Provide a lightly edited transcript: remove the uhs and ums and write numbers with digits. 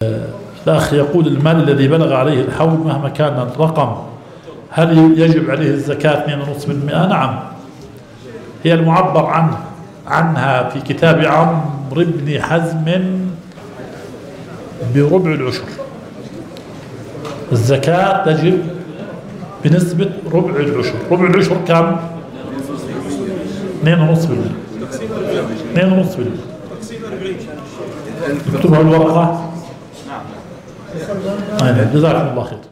الأخ يقول المال الذي بلغ عليه الحول مهما كان الرقم هل يجب عليه الزكاة 2.5%؟ نعم، هي المعبر عنها في كتاب عمرو بن حزم بربع العشر. الزكاة تجب بنسبة ربع العشر. ربع العشر كم؟ 2.5%. 2.5%. اكتبها الورقة. جزاكم الله خير.